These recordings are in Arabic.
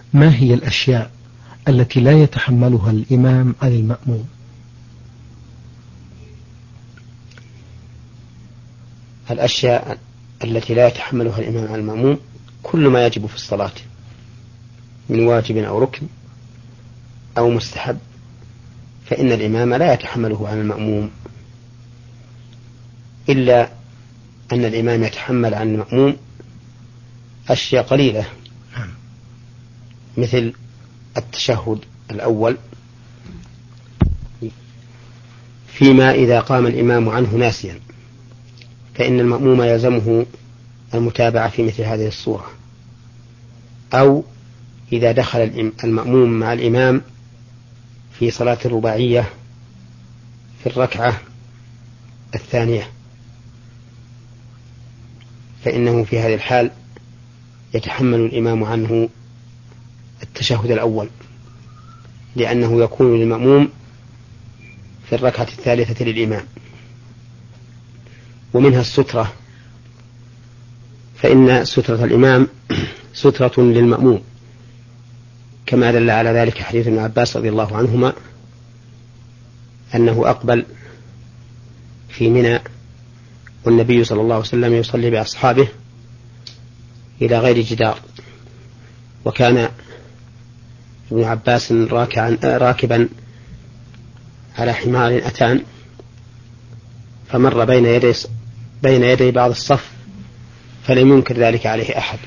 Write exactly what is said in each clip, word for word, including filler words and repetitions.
ما هي الأشياء التي لا يتحملها الإمام عن المأموم؟ الأشياء التي لا يتحملها الإمام عن المأموم كل ما يجب في الصلاة من واجب أو ركن أو مستحب، فإن الإمام لا يتحمله عن المأموم، إلا أن الإمام يتحمل عن المأموم أشياء قليلة مثل التشهد الأول، فيما إذا قام الإمام عنه ناسيا فإن المأموم يلزمه المتابعة في مثل هذه الصورة، أو إذا دخل المأموم مع الإمام في صلاة الرباعية في الركعة الثانية فإنه في هذه الحال يتحمل الإمام عنه التشهد الأول، لأنه يكون للمأموم في الركعة الثالثة للإمام. ومنها السترة، فإن سترة الإمام سترة للمأموم، كما دل على ذلك حديث ابن عباس رضي الله عنهما أنه أقبل في منى والنبي صلى الله عليه وسلم يصلي بأصحابه إلى غير جدار، وكان ابن عباس راكعا راكبا على حمار أتان، فمر بين يدي بين يدي بعض الصف فلم ينكر ذلك عليه أحد.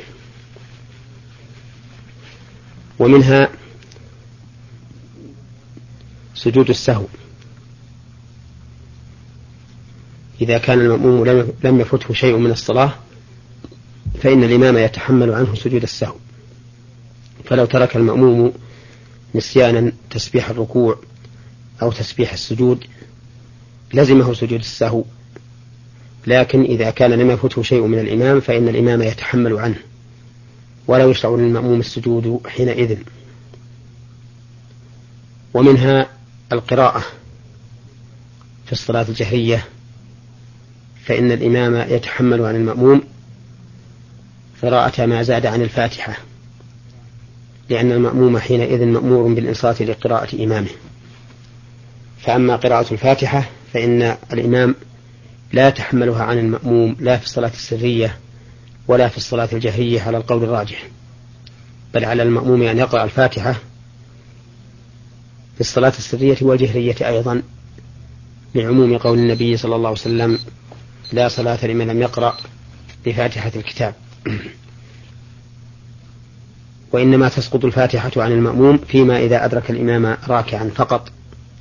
ومنها سجود السهو، إذا كان المأموم لم يفته شيء من الصلاة فإن الإمام يتحمل عنه سجود السهو، فلو ترك المأموم نسيانا تسبيح الركوع أو تسبيح السجود لزمه سجود السهو، لكن إذا كان لم يفته شيء من الإمام فإن الإمام يتحمل عنه ولا يشرع للمأموم السجود حينئذ. ومنها القراءة في الصلاة الجهرية، فإن الإمام يتحمل عن المأموم قراءة ما زاد عن الفاتحة، لأن المأموم حينئذ مأمور بالإنصات لقراءة إمامه. فأما قراءة الفاتحة فإن الإمام لا يتحملها عن المأموم لا في الصلاة السرية ولا في الصلاة الجهرية على القول الراجح، بل على المأموم أن يقرأ الفاتحة في الصلاة السرية والجهرية أيضا، لعموم قول النبي صلى الله عليه وسلم: لا صلاة لمن لم يقرأ بفاتحة الكتاب. وإنما تسقط الفاتحة عن المأموم فيما إذا أدرك الإمام راكعا فقط،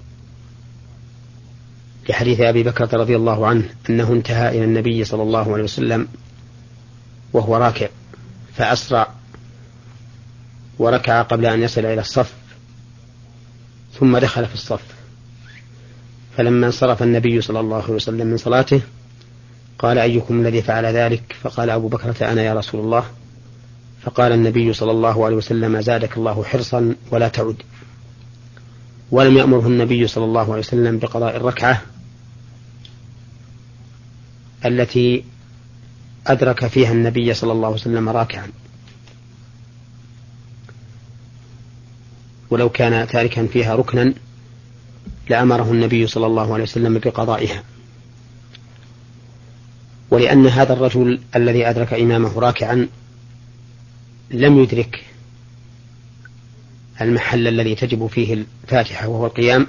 لحديث أبي بكر رضي الله عنه أنه انتهى إلى النبي صلى الله عليه وسلم وهو راكع فأسرع وركع قبل أن يصل إلى الصف ثم دخل في الصف، فلما انصرف النبي صلى الله عليه وسلم من صلاته قال: أيكم الذي فعل ذلك؟ فقال أبو بكر: أنا يا رسول الله. فقال النبي صلى الله عليه وسلم: زادك الله حرصا ولا تعد. ولم يأمره النبي صلى الله عليه وسلم بقضاء الركعة التي أدرك فيها النبي صلى الله عليه وسلم راكعا، ولو كان تاركا فيها ركنا لأمره النبي صلى الله عليه وسلم بقضائها. ولأن هذا الرجل الذي أدرك إمامه راكعا لم يدرك المحل الذي تجب فيه الفاتحة وهو القيام،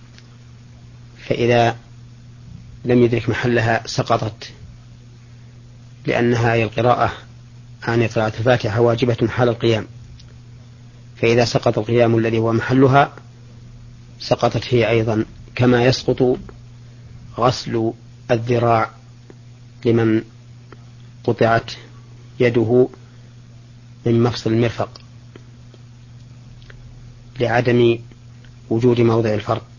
فإذا لم يدرك محلها سقطت، لأنها هي القراءة عن قراءة الفاتحة واجبة حال القيام، فإذا سقط القيام الذي هو محلها سقطت هي أيضا، كما يسقط غسل الذراع لمن قطعت يده من مفصل المرفق لعدم وجود موضع الفرق.